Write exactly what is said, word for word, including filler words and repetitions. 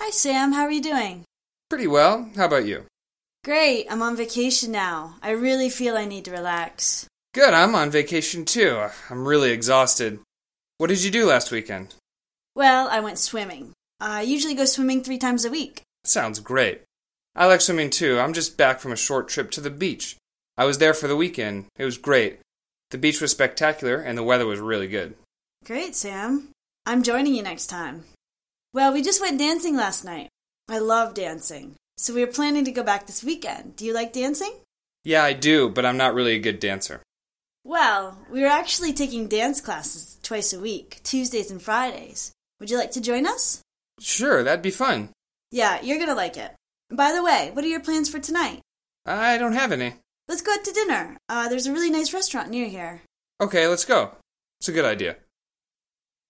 Hi, Sam. How are you doing? Pretty well. How about you? Great. I'm on vacation now. I really feel I need to relax. Good. I'm on vacation too. I'm really exhausted. What did you do last weekend? Well, I went swimming. I usually go swimming three times a week. Sounds great. I like swimming too. I'm just back from a short trip to the beach. I was there for the weekend. It was great. The beach was spectacular and the weather was really good. Great, Sam. I'm joining you next time. Well, we just went dancing last night. I love dancing. So we were planning to go back this weekend. Do you like dancing? Yeah, I do, but I'm not really a good dancer. Well, we were actually taking dance classes twice a week, Tuesdays and Fridays. Would you like to join us? Sure, that'd be fun. Yeah, you're gonna like it. By the way, what are your plans for tonight? I don't have any. Let's go out to dinner. Uh, there's a really nice restaurant near here. Okay, let's go. It's a good idea.